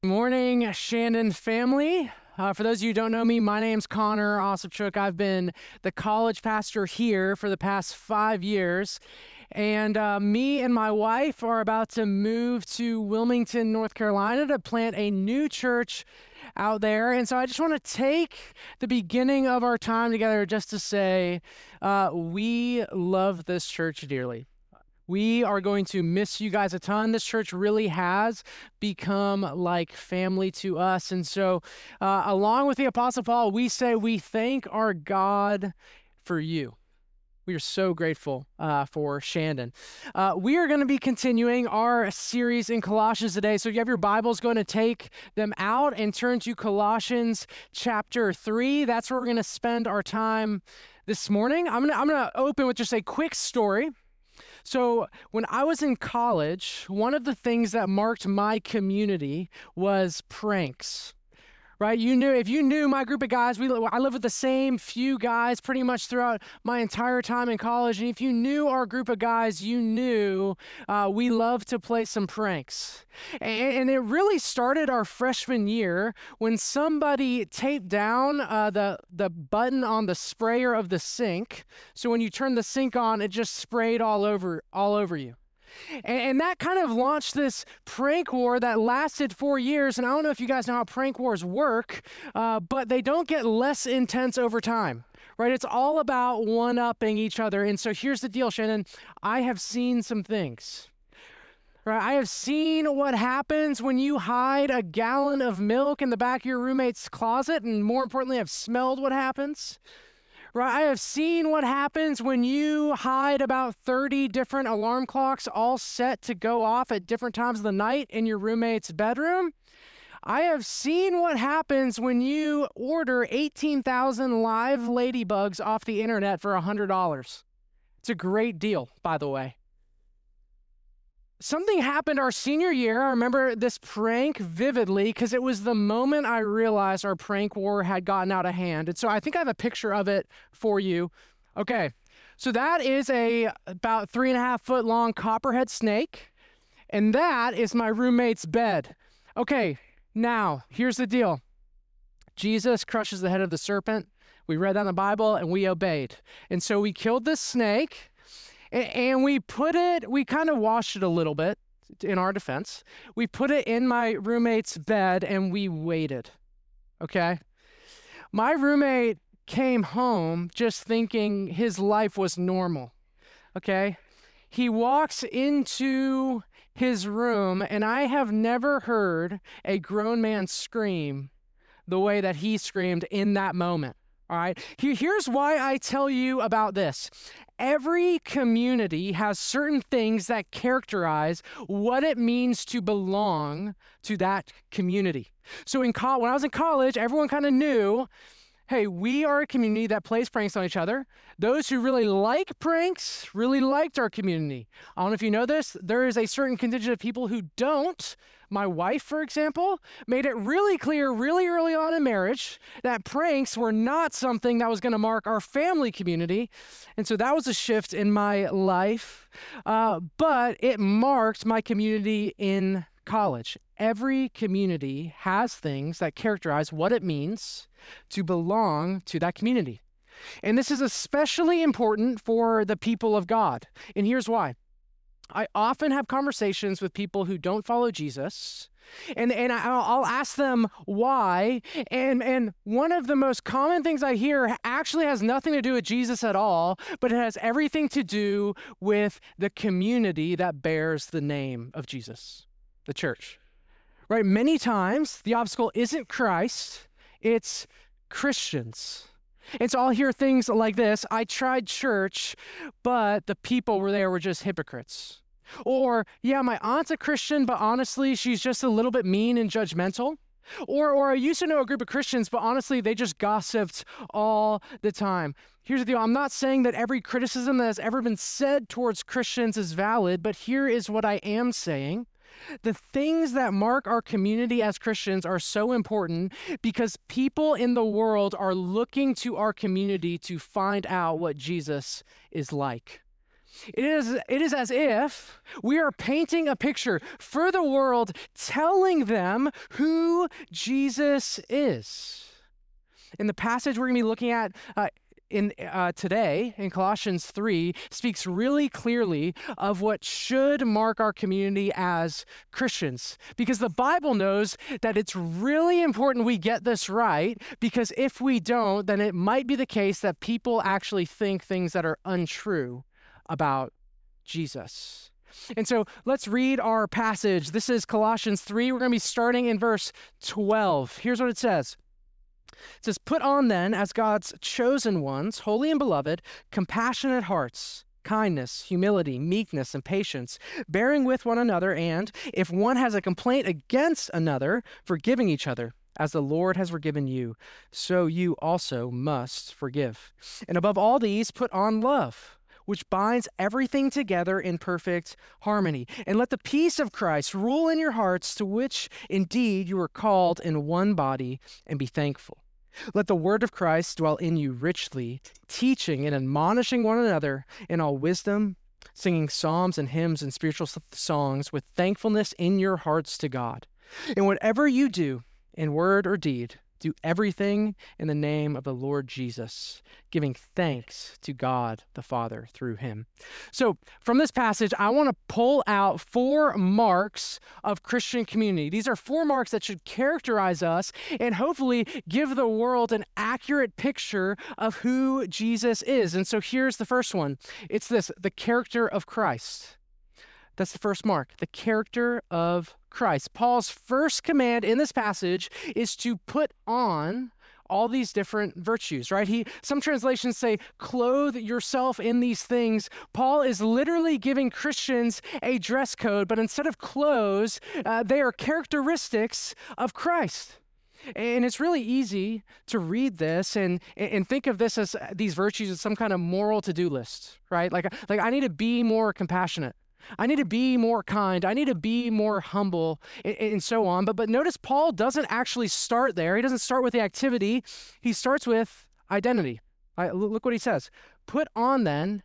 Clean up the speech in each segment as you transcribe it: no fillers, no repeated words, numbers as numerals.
Morning, Shandon family. For those of you who don't know me, my name's Connor Osipchuk. I've been the college pastor here for the past 5 years. And me and my wife are about to move to Wilmington, North Carolina to plant a new church out there. And so I just want to take the beginning of our time together just to say we love this church dearly. We are going to miss you guys a ton. This church really has become like family to us. And so, along with the Apostle Paul, we say we thank our God for you. We are so grateful for Shandon. We are going to be continuing our series in Colossians today. So if you have your Bibles, go to take them out and turn to Colossians chapter 3. That's where we're going to spend our time this morning. I'm gonna open with just a quick story. So when I was in college, one of the things that marked my community was pranks. Right? If you knew my group of guys, I lived with the same few guys pretty much throughout my entire time in college. And if you knew our group of guys, you knew we loved to play some pranks. And it really started our freshman year when somebody taped down the button on the sprayer of the sink. So when you turn the sink on, it just sprayed all over you. And that kind of launched this prank war that lasted 4 years. And I don't know if you guys know how prank wars work, but they don't get less intense over time, right? It's all about one-upping each other. And so here's the deal, Shannon. I have seen some things. Right? I have seen what happens when you hide a gallon of milk in the back of your roommate's closet. And more importantly, I've smelled what happens. Right, I have seen what happens when you hide about 30 different alarm clocks all set to go off at different times of the night in your roommate's bedroom. I have seen what happens when you order 18,000 live ladybugs off the internet for $100. It's a great deal, by the way. Something happened our senior year. I remember this prank vividly because it was the moment I realized our prank war had gotten out of hand. And so I think I have a picture of it for you. Okay, so that is a about 3.5 foot long copperhead snake. And that is my roommate's bed. Okay, now here's the deal. Jesus crushes the head of the serpent. We read that in the Bible and we obeyed. And so we killed this snake. And we kind of washed it a little bit in our defense. We put it in my roommate's bed and we waited, okay? My roommate came home just thinking his life was normal, okay? He walks into his room and I have never heard a grown man scream the way that he screamed in that moment. All right, here's why I tell you about this. Every community has certain things that characterize what it means to belong to that community. So when I was in college, everyone kind of knew, hey, we are a community that plays pranks on each other. Those who really like pranks really liked our community. I don't know if you know this, there is a certain contingent of people who don't. My wife, for example, made it really clear really early on in marriage that pranks were not something that was going to mark our family community. And so that was a shift in my life. But it marked my community in college. Every community has things that characterize what it means to belong to that community. And this is especially important for the people of God. And here's why. I often have conversations with people who don't follow Jesus, and I'll ask them why, and one of the most common things I hear actually has nothing to do with Jesus at all, but it has everything to do with the community that bears the name of Jesus, the church. Right? Many times, the obstacle isn't Christ, it's Christians. And so I'll hear things like this: I tried church, but the people were just hypocrites. Or, yeah, my aunt's a Christian, but honestly, she's just a little bit mean and judgmental. Or I used to know a group of Christians, but honestly, they just gossiped all the time. Here's the deal. I'm not saying that every criticism that has ever been said towards Christians is valid, but here is what I am saying. The things that mark our community as Christians are so important because people in the world are looking to our community to find out what Jesus is like. It is as if we are painting a picture for the world, telling them who Jesus is. In the passage we're going to be looking at today, in Colossians 3, speaks really clearly of what should mark our community as Christians. Because the Bible knows that it's really important we get this right, because if we don't, then it might be the case that people actually think things that are untrue about Jesus. And so let's read our passage. This is Colossians 3. We're going to be starting in verse 12. Here's what it says. It says, "Put on then, as God's chosen ones, holy and beloved, compassionate hearts, kindness, humility, meekness, and patience, bearing with one another, and, if one has a complaint against another, forgiving each other. As the Lord has forgiven you, so you also must forgive. And above all these, put on love, which binds everything together in perfect harmony. And let the peace of Christ rule in your hearts, to which indeed you were called in one body, and be thankful. Let the word of Christ dwell in you richly, teaching and admonishing one another in all wisdom, singing psalms and hymns and spiritual songs with thankfulness in your hearts to God. And whatever you do, in word or deed, do everything in the name of the Lord Jesus, giving thanks to God the Father through him." So from this passage, I want to pull out 4 marks of Christian community. These are 4 marks that should characterize us and hopefully give the world an accurate picture of who Jesus is. And so here's the first one. It's this: the character of Christ. That's the first mark, the character of Christ. Paul's first command in this passage is to put on all these different virtues, right? Some translations say, clothe yourself in these things. Paul is literally giving Christians a dress code, but instead of clothes, they are characteristics of Christ. And it's really easy to read this and think of this as these virtues as some kind of moral to-do list, right? Like I need to be more compassionate. I need to be more kind. I need to be more humble, and so on. But notice Paul doesn't actually start there. He doesn't start with the activity. He starts with identity. Look what he says. "Put on then,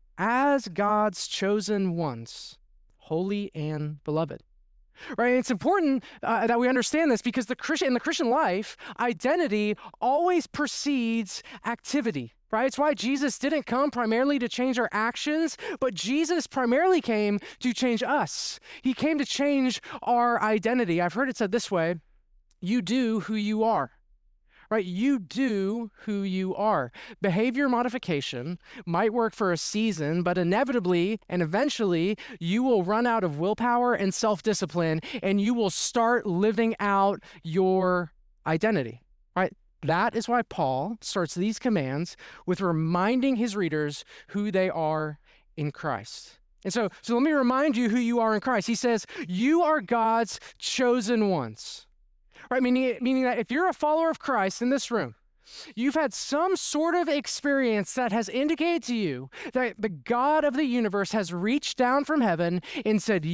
as God's chosen ones, holy and beloved." Right? It's important that we understand this, because in the Christian life, identity always precedes activity. Right? It's why Jesus didn't come primarily to change our actions, but Jesus primarily came to change us. He came to change our identity. I've heard it said this way: you do who you are. Right? You do who you are. Behavior modification might work for a season, but inevitably and eventually you will run out of willpower and self-discipline, and you will start living out your identity. Right? That is why Paul starts these commands with reminding his readers who they are in Christ. And so let me remind you who you are in Christ. He says, you are God's chosen ones. Right? Meaning that if you're a follower of Christ in this room, you've had some sort of experience that has indicated to you that the God of the universe has reached down from heaven and said,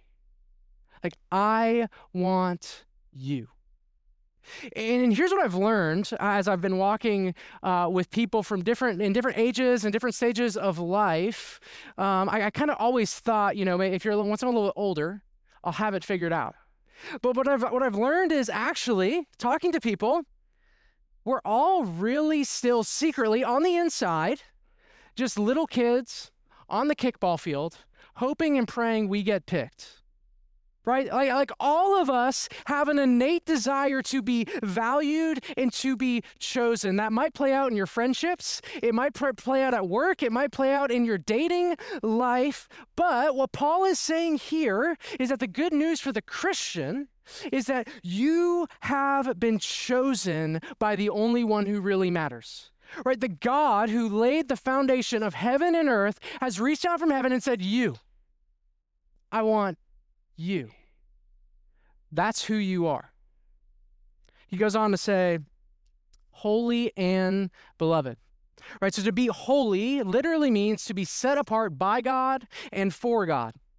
I want you. And here's what I've learned as I've been walking with people from different ages and different stages of life. I kind of always thought, if once I'm a little bit older, I'll have it figured out. But what I've learned is actually talking to people, we're all really still secretly on the inside, just little kids on the kickball field, hoping and praying we get picked. Right? Like all of us have an innate desire to be valued and to be chosen. That might play out in your friendships. It might play out at work. It might play out in your dating life. But what Paul is saying here is that the good news for the Christian is that you have been chosen by the only one who really matters. Right? The God who laid the foundation of heaven and earth has reached out from heaven and said, I want you. That's who you are. He goes on to say, holy and beloved. Right? So to be holy literally means to be set apart by God and for God.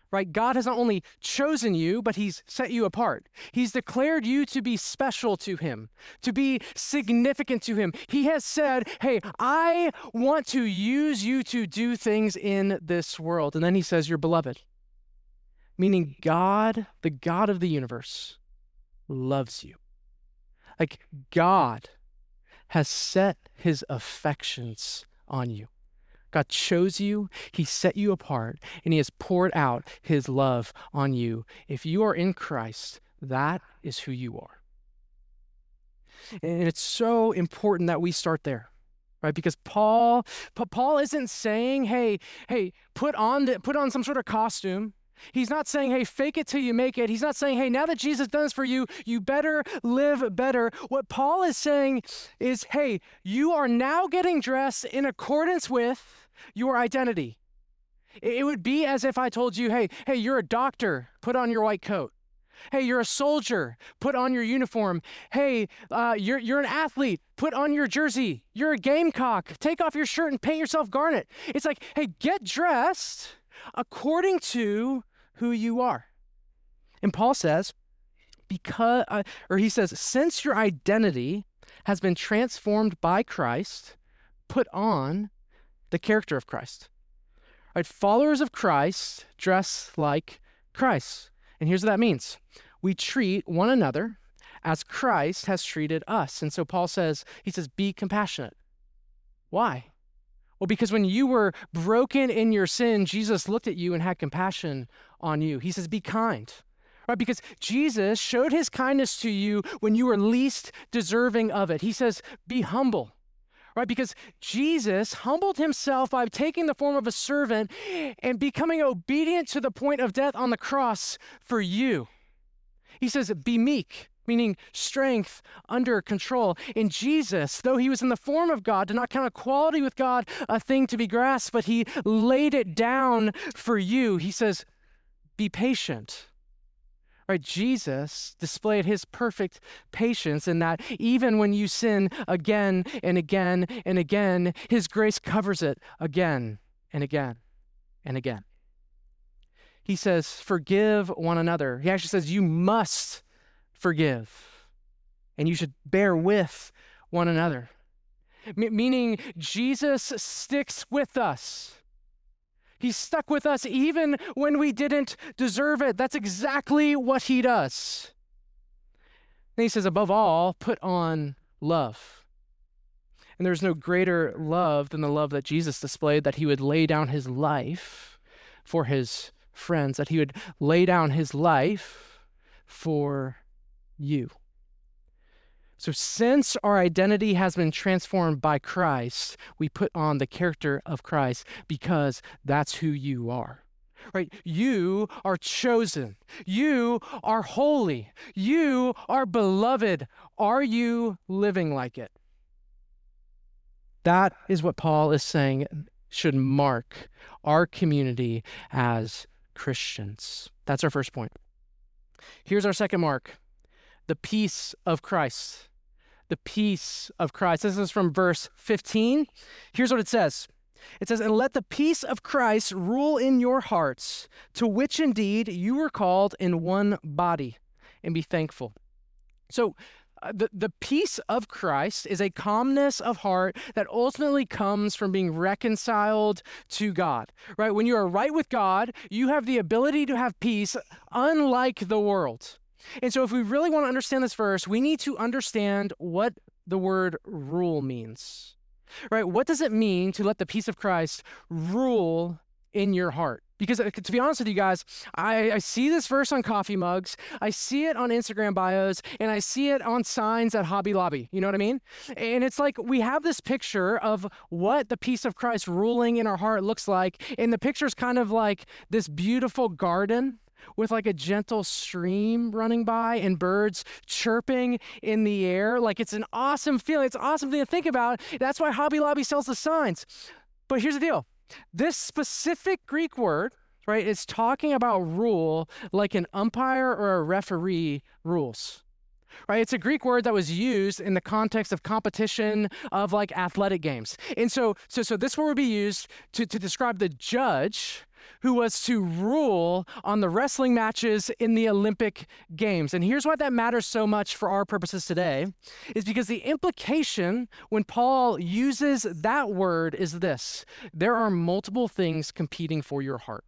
right? God has not only chosen you, but he's set you apart. He's declared you to be special to him, to be significant to him. He has said, hey, I want to use you to do things in this world. And then he says, you're beloved, meaning God, the God of the universe, loves you. Like God has set his affections on you. God chose you, he set you apart, and he has poured out his love on you. If you are in Christ, that is who you are. And it's so important that we start there, right? Because Paul isn't saying, hey, put on some sort of costume. He's not saying, hey, fake it till you make it. He's not saying, hey, now that Jesus done this for you, you better live better. What Paul is saying is, hey, you are now getting dressed in accordance with your identity. It would be as if I told you, hey, you're a doctor, put on your white coat. Hey, you're a soldier, put on your uniform. Hey, you're an athlete, put on your jersey. You're a gamecock, take off your shirt and paint yourself garnet. It's like, hey, get dressed according to who you are. And Paul says, since your identity has been transformed by Christ, put on the character of Christ. Right? Followers of Christ dress like Christ. And here's what that means. We treat one another as Christ has treated us. And so Paul says, be compassionate. Why? Well, because when you were broken in your sin, Jesus looked at you and had compassion on you. He says, be kind, right? Because Jesus showed his kindness to you when you were least deserving of it. He says, be humble, right? Because Jesus humbled himself by taking the form of a servant and becoming obedient to the point of death on the cross for you. He says, be meek, meaning strength under control. And Jesus, though he was in the form of God, did not count equality with God a thing to be grasped, but he laid it down for you. He says, be patient. Right? Jesus displayed his perfect patience in that even when you sin again and again and again, his grace covers it again and again and again. He says, forgive one another. He actually says, you must forgive, and you should bear with one another. Meaning Jesus sticks with us. He stuck with us even when we didn't deserve it. That's exactly what he does. And he says, above all, put on love. And there's no greater love than the love that Jesus displayed, that he would lay down his life for his friends, that he would lay down his life for you. So since our identity has been transformed by Christ, we put on the character of Christ because that's who you are, right? You are chosen. You are holy. You are beloved. Are you living like it? That is what Paul is saying should mark our community as Christians. That's our first point. Here's our second mark. The peace of Christ. The peace of Christ. This is from verse 15. Here's what it says. It says, and let the peace of Christ rule in your hearts, to which indeed you were called in one body, and be thankful. So the peace of Christ is a calmness of heart that ultimately comes from being reconciled to God, right? When you are right with God, you have the ability to have peace unlike the world. And so if we really want to understand this verse, we need to understand what the word rule means, right? What does it mean to let the peace of Christ rule in your heart? Because to be honest with you guys, I see this verse on coffee mugs, I see it on Instagram bios, and I see it on signs at Hobby Lobby. You know what I mean? And it's like we have this picture of what the peace of Christ ruling in our heart looks like. And the picture is kind of like this beautiful garden with like a gentle stream running by and birds chirping in the air. Like it's an awesome feeling. It's an awesome thing to think about. That's why Hobby Lobby sells the signs. But here's the deal. This specific Greek word, right, is talking about rule like an umpire or a referee rules. Right? It's a Greek word that was used in the context of competition of like athletic games. And so this word would be used to describe the judge who was to rule on the wrestling matches in the Olympic Games. And here's why that matters so much for our purposes today, is because the implication when Paul uses that word is this: there are multiple things competing for your heart.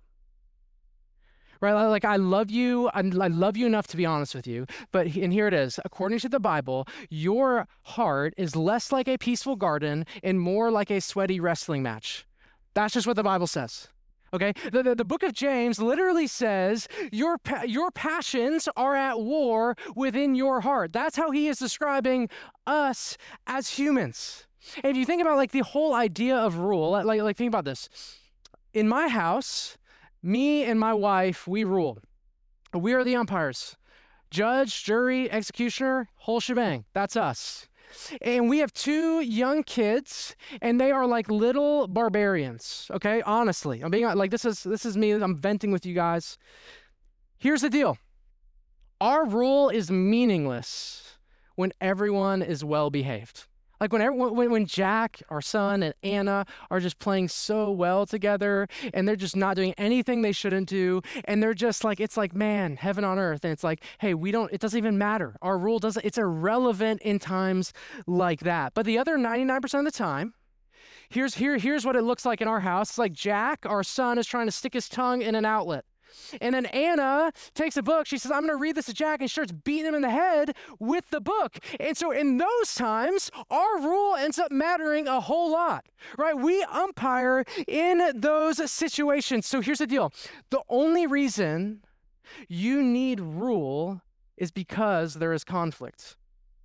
Right? Like, I love you enough to be honest with you, and here it is. According to the Bible, your heart is less like a peaceful garden and more like a sweaty wrestling match. That's just what the Bible says. Okay? The book of James literally says your passions are at war within your heart. That's how he is describing us as humans. And if you think about like the whole idea of rule, like think about this. In my house, me and my wife, we rule. We are the umpires. Judge, jury, executioner, whole shebang. That's us. And we have 2 young kids, and they are like little barbarians, okay? Honestly, I'm being like, this is me. I'm venting with you guys. Here's the deal. Our rule is meaningless when everyone is well behaved. Like when Jack, our son, and Anna are just playing so well together, and they're just not doing anything they shouldn't do, and they're just like, it's like, man, heaven on earth. And it's like, hey, it doesn't even matter. Our rule it's irrelevant in times like that. But the other 99% of the time, here's what it looks like in our house. It's like Jack, our son, is trying to stick his tongue in an outlet. And then Anna takes a book. She says, I'm going to read this to Jack, and she starts beating him in the head with the book. And so in those times, our rule ends up mattering a whole lot, right? We umpire in those situations. So here's the deal. The only reason you need rule is because there is conflict.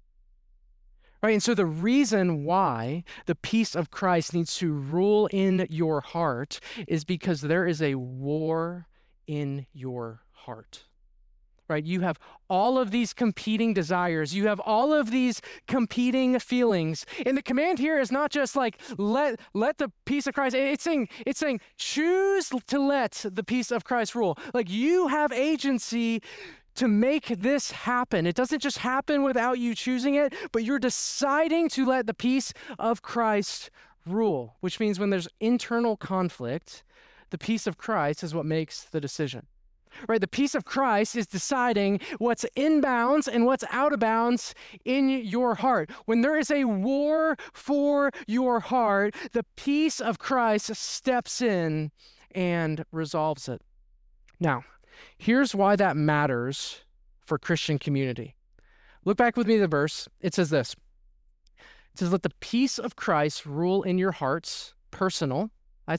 Right? And so the reason why the peace of Christ needs to rule in your heart is because there is a war in your heart, right? You have all of these competing desires. You have all of these competing feelings. And the command here is not just like, let the peace of Christ, it's saying choose to let the peace of Christ rule. Like, you have agency to make this happen. It doesn't just happen without you choosing it, but you're deciding to let the peace of Christ rule, which means when there's internal conflict, the peace of Christ is what makes the decision, right? The peace of Christ is deciding what's in bounds and what's out of bounds in your heart. When there is a war for your heart, the peace of Christ steps in and resolves it. Now, here's why that matters for Christian community. Look back with me to the verse. It says this. It says, let the peace of Christ rule in your hearts, personal.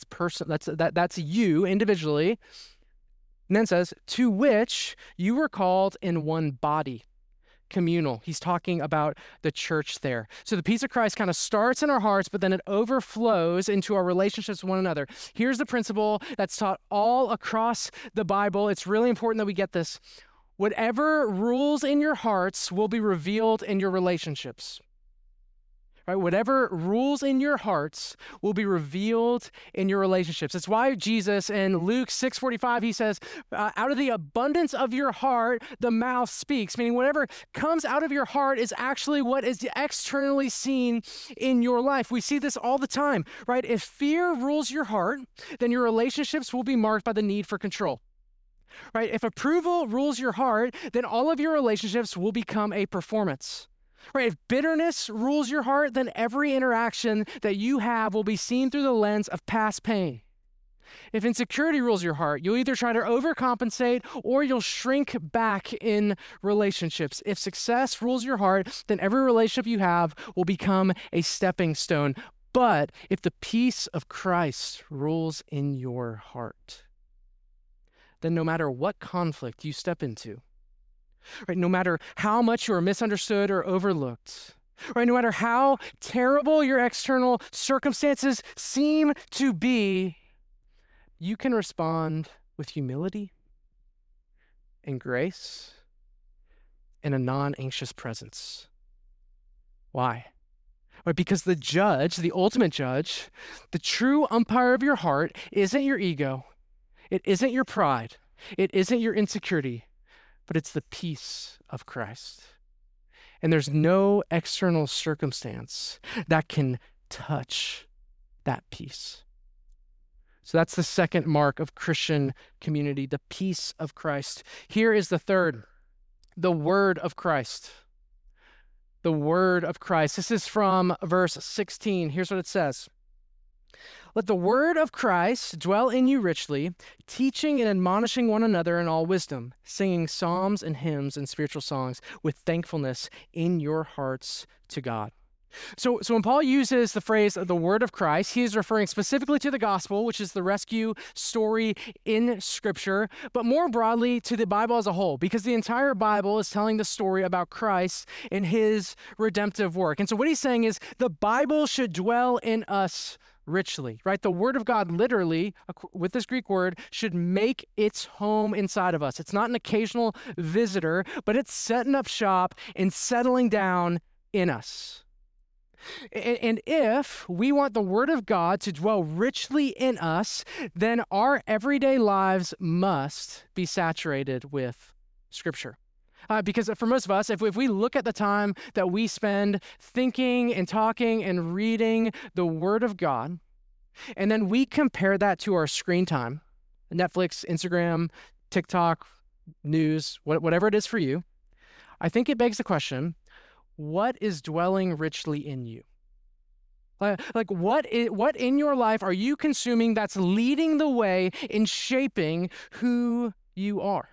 That's you individually. And then it says, to which you were called in one body, communal. He's talking about the church there. So the peace of Christ kind of starts in our hearts, but then it overflows into our relationships with one another. Here's the principle that's taught all across the Bible. It's really important that we get this. Whatever rules in your hearts will be revealed in your relationships. Right? Whatever rules in your hearts will be revealed in your relationships. It's why Jesus in Luke 6:45, he says, out of the abundance of your heart, the mouth speaks. Meaning whatever comes out of your heart is actually what is externally seen in your life. We see this all the time, right? If fear rules your heart, then your relationships will be marked by the need for control. Right? If approval rules your heart, then all of your relationships will become a performance. Right? If bitterness rules your heart, then every interaction that you have will be seen through the lens of past pain. If insecurity rules your heart, you'll either try to overcompensate or you'll shrink back in relationships. If success rules your heart, then every relationship you have will become a stepping stone. But if the peace of Christ rules in your heart, then no matter what conflict you step into, right, no matter how much you are misunderstood or overlooked, right, no matter how terrible your external circumstances seem to be, you can respond with humility and grace and a non-anxious presence. Why? Right, because the judge, the ultimate judge, the true umpire of your heart isn't your ego, it isn't your pride, it isn't your insecurity, but it's the peace of Christ. And there's no external circumstance that can touch that peace. So that's the second mark of Christian community, the peace of Christ. Here is the third, the word of Christ. The word of Christ. This is from verse 16. Here's what it says. Let the word of Christ dwell in you richly, teaching and admonishing one another in all wisdom, singing psalms and hymns and spiritual songs with thankfulness in your hearts to God. So when Paul uses the phrase the word of Christ, he is referring specifically to the gospel, which is the rescue story in Scripture, but more broadly to the Bible as a whole, because the entire Bible is telling the story about Christ and his redemptive work. And so what he's saying is the Bible should dwell in us richly, right? The word of God literally, with this Greek word, should make its home inside of us. It's not an occasional visitor, but it's setting up shop and settling down in us. And if we want the word of God to dwell richly in us, then our everyday lives must be saturated with Scripture. Because for most of us, if we look at the time that we spend thinking and talking and reading the word of God, and then we compare that to our screen time, Netflix, Instagram, TikTok, news, whatever it is for you, I think it begs the question, what is dwelling richly in you? Like what in your life are you consuming that's leading the way in shaping who you are?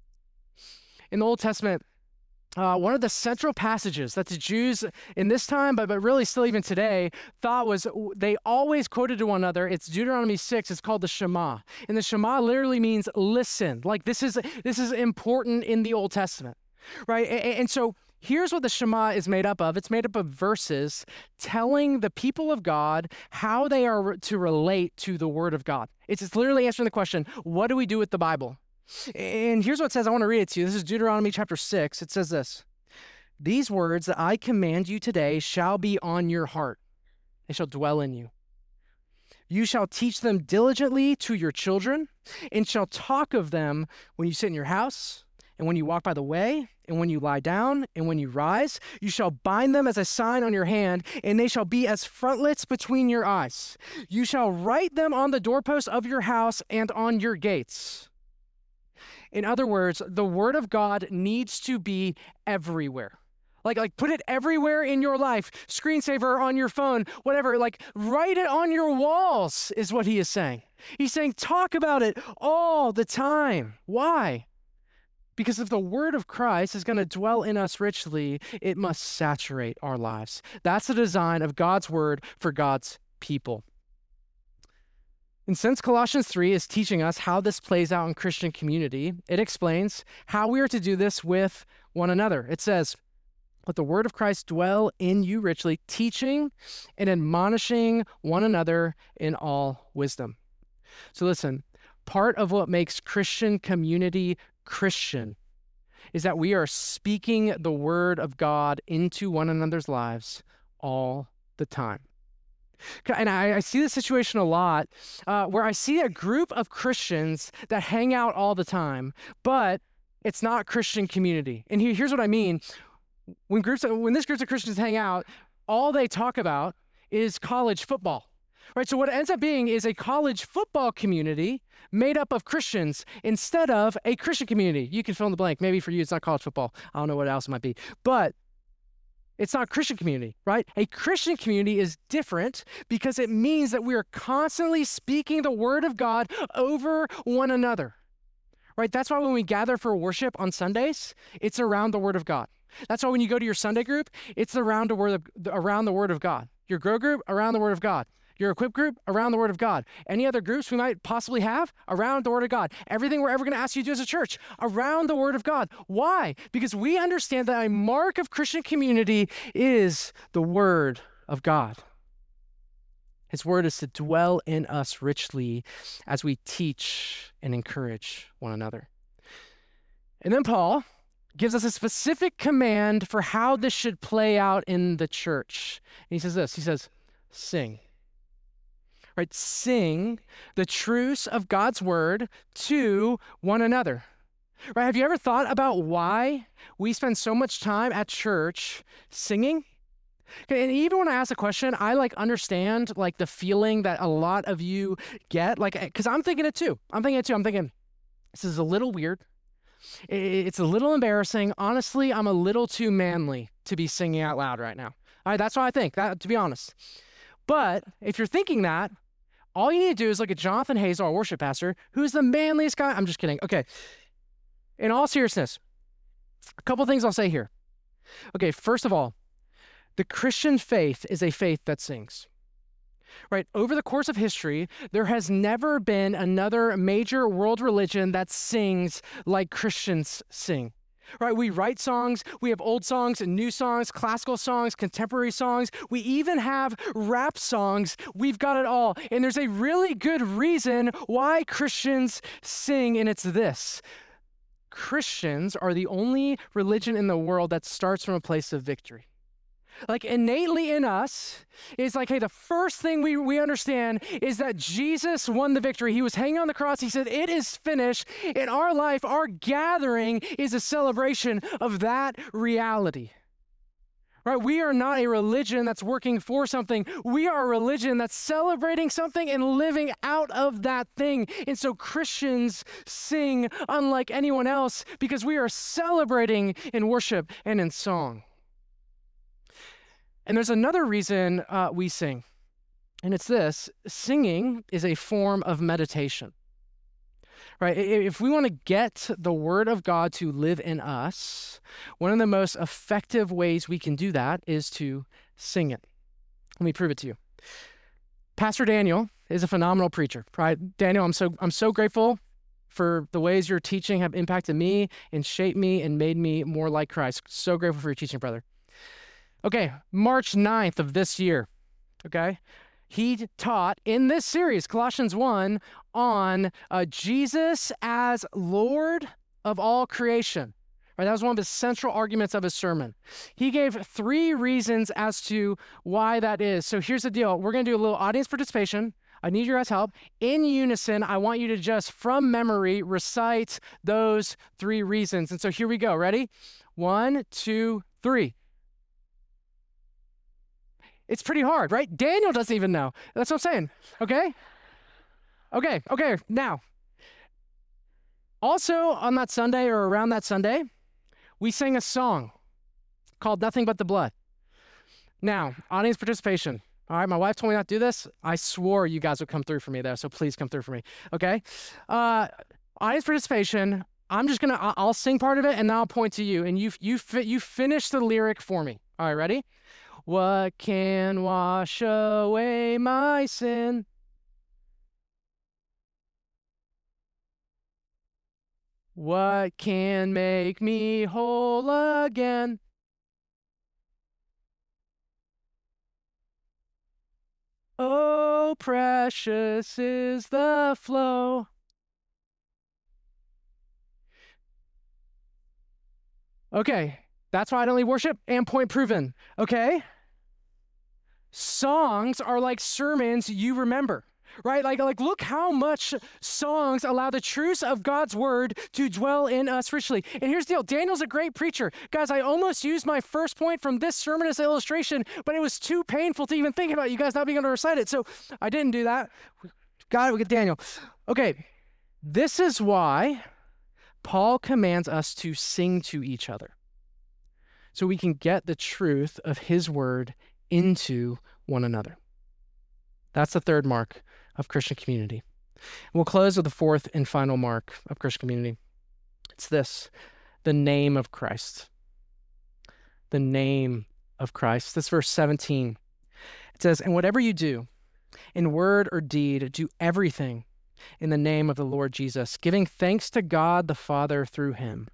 In the Old Testament, one of the central passages that the Jews in this time, but really still even today, thought was, they always quoted to one another. It's Deuteronomy 6. It's called the Shema. And the Shema literally means listen. Like this is important in the Old Testament, right? And so here's what the Shema is made up of. It's made up of verses telling the people of God how they are to relate to the Word of God. It's literally answering the question, what do we do with the Bible? And here's what it says. I want to read it to you. This is Deuteronomy chapter 6. It says this, these words that I command you today shall be on your heart. They shall dwell in you. You shall teach them diligently to your children and shall talk of them when you sit in your house and when you walk by the way, and when you lie down, and when you rise. You shall bind them as a sign on your hand, and they shall be as frontlets between your eyes. You shall write them on the doorposts of your house and on your gates. In other words, the word of God needs to be everywhere. Like put it everywhere in your life, screensaver on your phone, whatever, like write it on your walls is what he is saying. He's saying talk about it all the time. Why? Because if the word of Christ is going to dwell in us richly, it must saturate our lives. That's the design of God's word for God's people. And since Colossians 3 is teaching us how this plays out in Christian community, it explains how we are to do this with one another. It says, let the word of Christ dwell in you richly, teaching and admonishing one another in all wisdom. So listen, part of what makes Christian community Christian is that we are speaking the word of God into one another's lives all the time. And I see this situation a lot where I see a group of Christians that hang out all the time, but it's not Christian community. And here's what I mean. When this group of Christians hang out, all they talk about is college football. Right, so what it ends up being is a college football community made up of Christians instead of a Christian community. You can fill in the blank. Maybe for you, it's not college football. I don't know what else it might be. But it's not a Christian community, right? A Christian community is different because it means that we are constantly speaking the word of God over one another, right? That's why when we gather for worship on Sundays, it's around the word of God. That's why when you go to your Sunday group, it's around the word of God. Your grow group, around the word of God. Your equip group, around the word of God. Any other groups we might possibly have, around the word of God. Everything we're ever going to ask you to do as a church, around the word of God. Why? Because we understand that a mark of Christian community is the word of God. His word is to dwell in us richly as we teach and encourage one another. And then Paul gives us a specific command for how this should play out in the church. And he says this, he says, sing. Right, sing the truths of God's word to one another. Right, have you ever thought about why we spend so much time at church singing? Okay, and even when I ask a question, I like understand like the feeling that a lot of you get, like, because I'm thinking it too. I'm thinking, this is a little weird. It's a little embarrassing. Honestly, I'm a little too manly to be singing out loud right now. All right, that's what I think, that, to be honest. But if you're thinking that, all you need to do is look at Jonathan Hazel, our worship pastor, who's the manliest guy. I'm just kidding. Okay. In all seriousness, a couple things I'll say here. Okay, first of all, the Christian faith is a faith that sings. Right? Over the course of history, there has never been another major world religion that sings like Christians sing. Right? We write songs, we have old songs and new songs, classical songs, contemporary songs. We even have rap songs. We've got it all. And there's a really good reason why Christians sing, and it's this. Christians are the only religion in the world that starts from a place of victory. Like innately in us, it's like, hey, the first thing we understand is that Jesus won the victory. He was hanging on the cross. He said, it is finished. In our life, our gathering is a celebration of that reality. Right? We are not a religion that's working for something. We are a religion that's celebrating something and living out of that thing. And so Christians sing unlike anyone else because we are celebrating in worship and in song. And there's another reason we sing, and it's this. Singing is a form of meditation, right? If we want to get the Word of God to live in us, one of the most effective ways we can do that is to sing it. Let me prove it to you. Pastor Daniel is a phenomenal preacher, right? Daniel, I'm so grateful for the ways your teaching have impacted me and shaped me and made me more like Christ. So grateful for your teaching, brother. Okay, March 9th of this year, okay, he taught in this series, Colossians 1, on Jesus as Lord of all creation. Right, that was one of his central arguments of his sermon. He gave 3 reasons as to why that is. So here's the deal. We're going to do a little audience participation. I need your guys' help. In unison, I want you to just, from memory, recite those 3 reasons. And so here we go. Ready? 1, 2, 3. It's pretty hard, right? Daniel doesn't even know. That's what I'm saying, okay? Okay, now. Also, on that Sunday or around that Sunday, we sang a song called Nothing But the Blood. Now, audience participation. All right, my wife told me not to do this. I swore you guys would come through for me there, so please come through for me, okay? Audience participation, I'll sing part of it, and then I'll point to you, and you finish the lyric for me. All right, ready? What can wash away my sin? What can make me whole again? Oh, precious is the flow. Okay, that's why I don't lead worship, and point proven, okay? Songs are like sermons you remember, right? Like look how much songs allow the truths of God's word to dwell in us richly. And here's the deal. Daniel's a great preacher. Guys, I almost used my first point from this sermon as an illustration, but it was too painful to even think about you guys not being able to recite it. So I didn't do that. Got it, we get Daniel. Okay, this is why Paul commands us to sing to each other, so we can get the truth of his word into one another. That's the 3rd mark of Christian community. We'll close with the 4th and final mark of Christian community. It's this: the name of Christ. The name of Christ. This verse 17. It says, "And whatever you do, in word or deed, do everything in the name of the Lord Jesus, giving thanks to God the Father through him."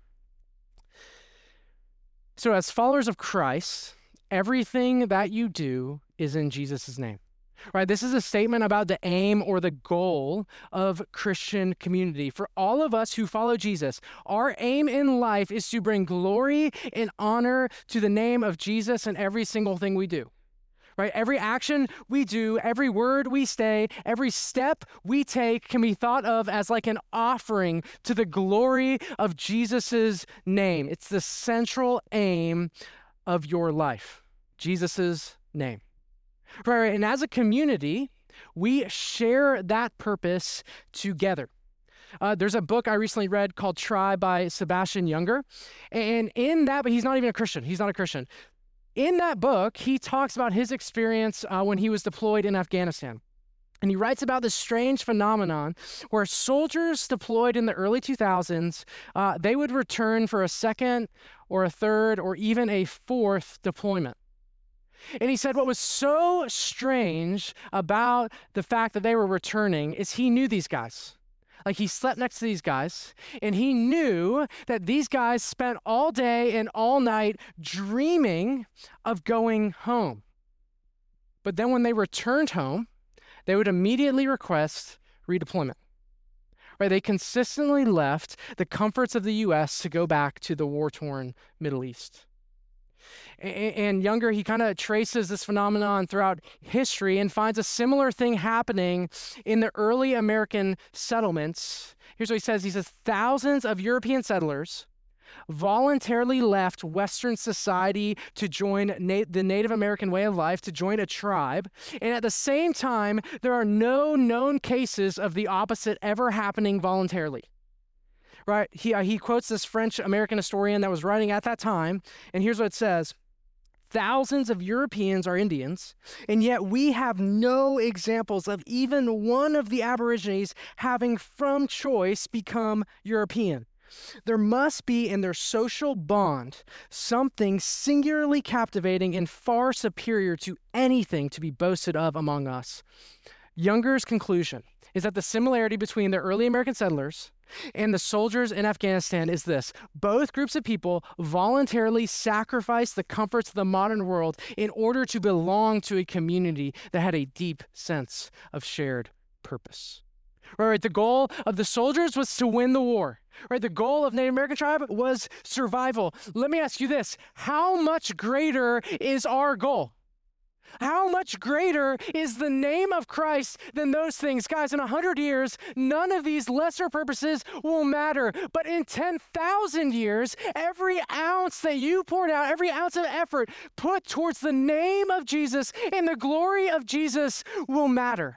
So as followers of Christ, everything that you do is in Jesus' name, right? This is a statement about the aim or the goal of Christian community. For all of us who follow Jesus, our aim in life is to bring glory and honor to the name of Jesus in every single thing we do, right? Every action we do, every word we say, every step we take can be thought of as like an offering to the glory of Jesus's name. It's the central aim of your life. Jesus' name. Right, and as a community, we share that purpose together. There's a book I recently read called Tribe by Sebastian Junger. And in that, but he's not even a Christian. He's not a Christian. In that book, he talks about his experience when he was deployed in Afghanistan. And he writes about this strange phenomenon where soldiers deployed in the early 2000s, they would return for a second or a third or even a fourth deployment. And he said what was so strange about the fact that they were returning is he knew these guys. Like, he slept next to these guys, and he knew that these guys spent all day and all night dreaming of going home. But then when they returned home, they would immediately request redeployment. Right? They consistently left the comforts of the U.S. to go back to the war-torn Middle East. And Junger, he kind of traces this phenomenon throughout history and finds a similar thing happening in the early American settlements. Here's what he says. He says, thousands of European settlers voluntarily left Western society to join the Native American way of life, to join a tribe. And at the same time, there are no known cases of the opposite ever happening voluntarily. Right? He quotes this French-American historian that was writing at that time, and here's what it says. Thousands of Europeans are Indians, and yet we have no examples of even one of the Aborigines having from choice become European. There must be in their social bond something singularly captivating and far superior to anything to be boasted of among us. Junger's conclusion is that the similarity between the early American settlers and the soldiers in Afghanistan is this. Both groups of people voluntarily sacrificed the comforts of the modern world in order to belong to a community that had a deep sense of shared purpose. Right, the goal of the soldiers was to win the war. Right, the goal of Native American tribe was survival. Let me ask you this. How much greater is our goal? How much greater is the name of Christ than those things? Guys, in 100 years, none of these lesser purposes will matter. But in 10,000 years, every ounce that you poured out, every ounce of effort put towards the name of Jesus and the glory of Jesus will matter.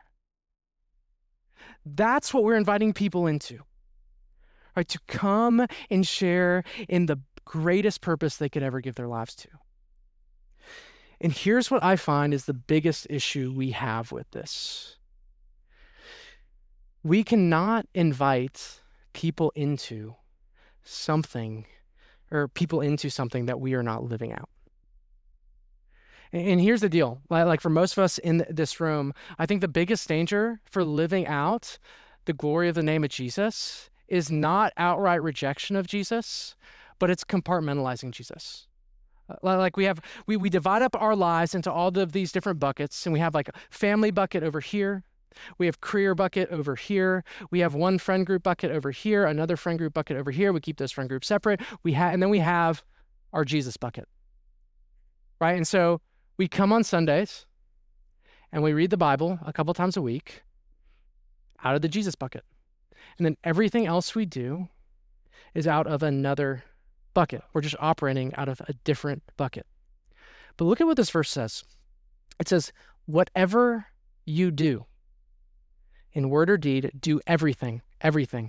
That's what we're inviting people into, right? To come and share in the greatest purpose they could ever give their lives to. And here's what I find is the biggest issue we have with this. We cannot invite people into something that we are not living out. And here's the deal. Like for most of us in this room, I think the biggest danger for living out the glory of the name of Jesus is not outright rejection of Jesus, but it's compartmentalizing Jesus. Like we divide up our lives into all of these different buckets, and we have like a family bucket over here. We have career bucket over here. We have one friend group bucket over here, another friend group bucket over here. We keep those friend groups separate. And then we have our Jesus bucket, right? And so we come on Sundays and we read the Bible a couple times a week out of the Jesus bucket. And then everything else we do is out of another bucket. We're just operating out of a different bucket. But look at what this verse says. It says, whatever you do, in word or deed, do everything in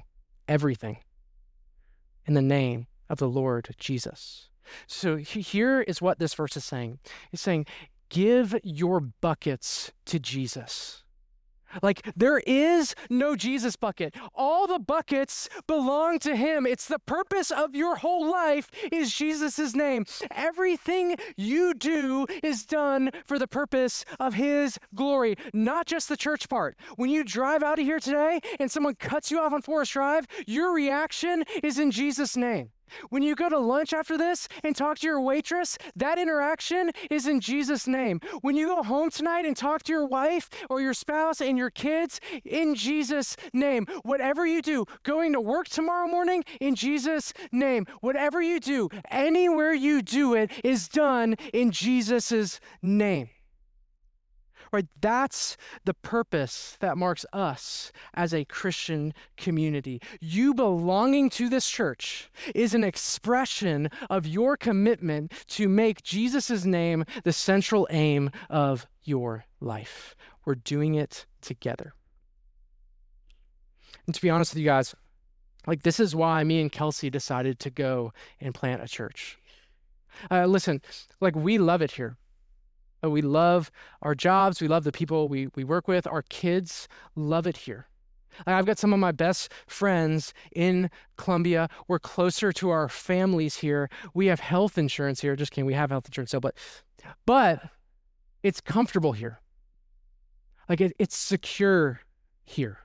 the name of the Lord Jesus. So here is what this verse is saying. It's saying, give your buckets to Jesus. Like, there is no Jesus bucket. All the buckets belong to him. It's the purpose of your whole life is Jesus' name. Everything you do is done for the purpose of his glory, not just the church part. When you drive out of here today and someone cuts you off on Forest Drive, your reaction is in Jesus' name. When you go to lunch after this and talk to your waitress, that interaction is in Jesus' name. When you go home tonight and talk to your wife or your spouse and your kids, in Jesus' name. Whatever you do, going to work tomorrow morning, in Jesus' name. Whatever you do, anywhere you do it is done in Jesus' name. Right? That's the purpose that marks us as a Christian community. You belonging to this church is an expression of your commitment to make Jesus' name the central aim of your life. We're doing it together. And to be honest with you guys, this is why me and Kelsey decided to go and plant a church. Listen, we love it here. We love our jobs. We love the people we work with. Our kids love it here. I've got some of my best friends in Columbia. We're closer to our families here. We have health insurance here. Just kidding. We have health insurance still, but it's comfortable here. It's secure here.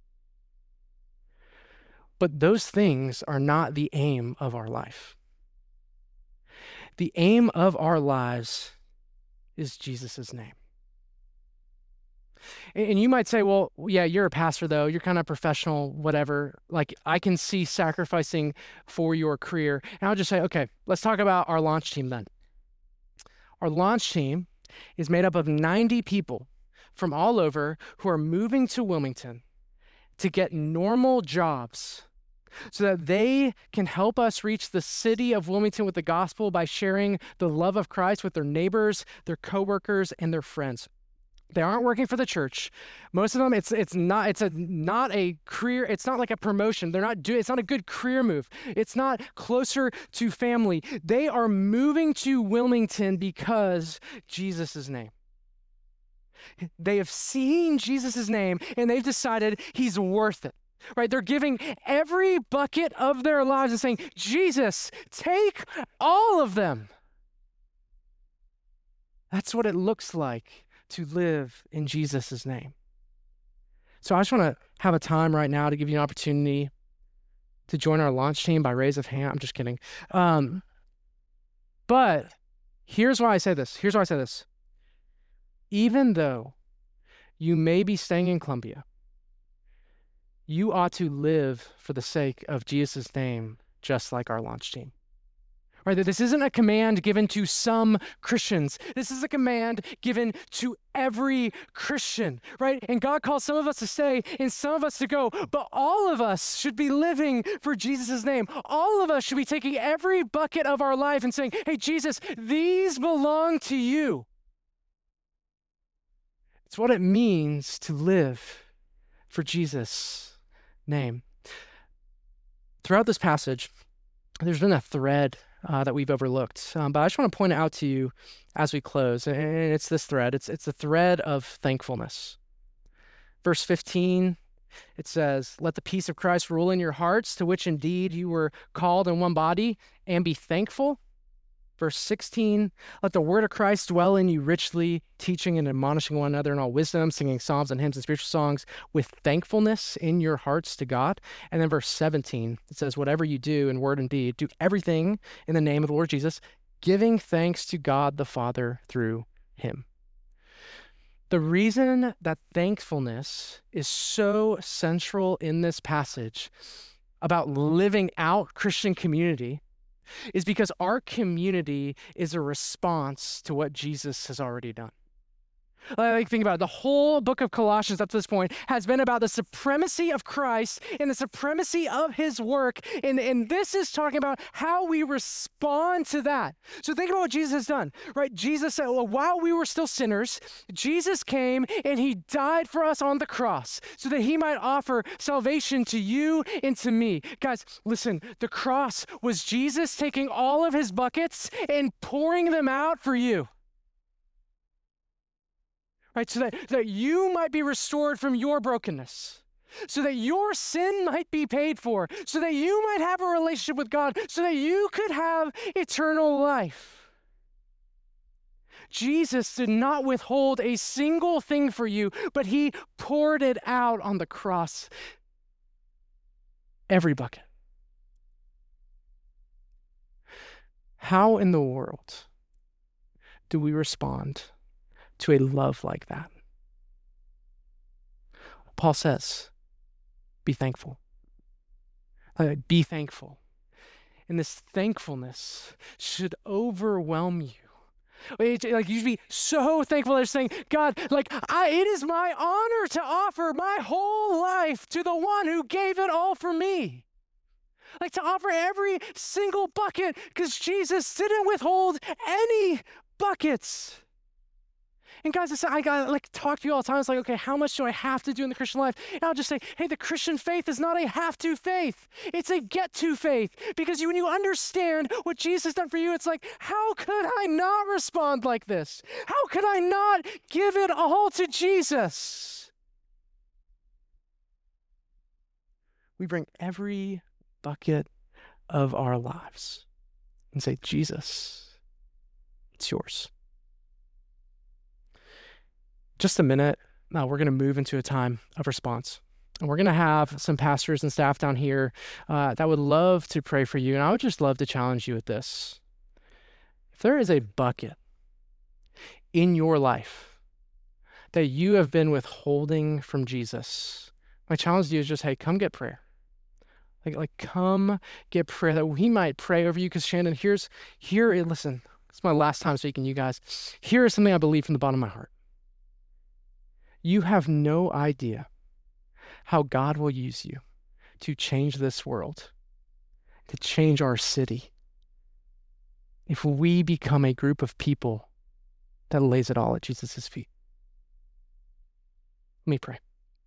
But those things are not the aim of our life. The aim of our lives is Jesus' name. And you might say, well, yeah, you're a pastor, though. You're kind of professional, whatever. I can see sacrificing for your career. And I'll just say, okay, let's talk about our launch team then. Our launch team is made up of 90 people from all over who are moving to Wilmington to get normal jobs so that they can help us reach the city of Wilmington with the gospel by sharing the love of Christ with their neighbors, their coworkers, and their friends. They aren't working for the church. Most of them, it's not a career. It's not like a promotion. It's not a good career move. It's not closer to family. They are moving to Wilmington because Jesus' name. They have seen Jesus' name and they've decided he's worth it. Right? They're giving every bucket of their lives and saying, Jesus, take all of them. That's what it looks like to live in Jesus' name. So I just want to have a time right now to give you an opportunity to join our launch team by raise of hand. I'm just kidding. But here's why I say this. Even though you may be staying in Columbia, you ought to live for the sake of Jesus' name, just like our launch team. Right? That this isn't a command given to some Christians. This is a command given to every Christian, right? And God calls some of us to stay and some of us to go, but all of us should be living for Jesus' name. All of us should be taking every bucket of our life and saying, hey, Jesus, these belong to you. It's what it means to live for Jesus' name. Throughout this passage, there's been a thread that we've overlooked, but I just want to point it out to you as we close, and it's this thread. It's the thread of thankfulness. Verse 15, it says, let the peace of Christ rule in your hearts, to which indeed you were called in one body, and be thankful. Verse 16, let the word of Christ dwell in you richly, teaching and admonishing one another in all wisdom, singing psalms and hymns and spiritual songs with thankfulness in your hearts to God. And then verse 17, it says, whatever you do in word and deed, do everything in the name of the Lord Jesus, giving thanks to God the Father through him. The reason that thankfulness is so central in this passage about living out Christian community is because our community is a response to what Jesus has already done. Think about it. The whole book of Colossians up to this point has been about the supremacy of Christ and the supremacy of his work. And this is talking about how we respond to that. So think about what Jesus has done, right? Jesus said, well, while we were still sinners, Jesus came and he died for us on the cross so that he might offer salvation to you and to me. Guys, listen, the cross was Jesus taking all of his buckets and pouring them out for you. Right, so that you might be restored from your brokenness, so that your sin might be paid for, so that you might have a relationship with God, so that you could have eternal life. Jesus did not withhold a single thing for you, but he poured it out on the cross. Every bucket. How in the world do we respond to a love like that? Paul says, be thankful. Be thankful. And this thankfulness should overwhelm you Like you'd be so thankful. They're saying, God, like it is my honor to offer my whole life to the one who gave it all for me. Like to offer every single bucket because Jesus didn't withhold any buckets. And guys, I got like talk to you all the time. It's like, okay, how much do I have to do in the Christian life? And I'll just say, hey, the Christian faith is not a have-to faith. It's a get-to faith. Because when you understand what Jesus has done for you, it's like, how could I not respond like this? How could I not give it all to Jesus? We bring every bucket of our lives and say, Jesus, it's yours. Just a minute, we're going to move into a time of response. And we're going to have some pastors and staff down here that would love to pray for you. And I would just love to challenge you with this. If there is a bucket in your life that you have been withholding from Jesus, my challenge to you is just, hey, come get prayer. Like come get prayer that we might pray over you. Because Shannon, listen, it's my last time speaking to you guys. Here is something I believe from the bottom of my heart. You have no idea how God will use you to change this world, to change our city, if we become a group of people that lays it all at Jesus' feet. Let me pray.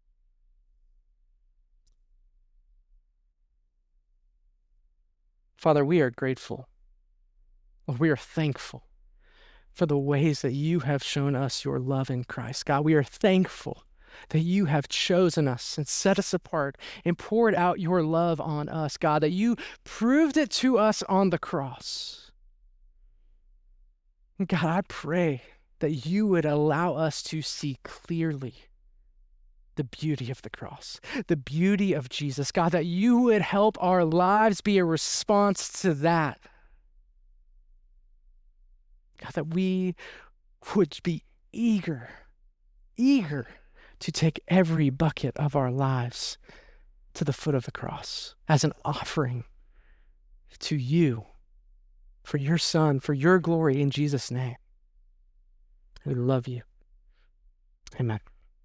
Father, we are grateful. We are thankful for the ways that you have shown us your love in Christ. God, we are thankful that you have chosen us and set us apart and poured out your love on us, God, that you proved it to us on the cross. God, I pray that you would allow us to see clearly the beauty of the cross, the beauty of Jesus. God, that you would help our lives be a response to that. God, that we would be eager to take every bucket of our lives to the foot of the cross as an offering to you, for your Son, for your glory, in Jesus' name. We love you. Amen.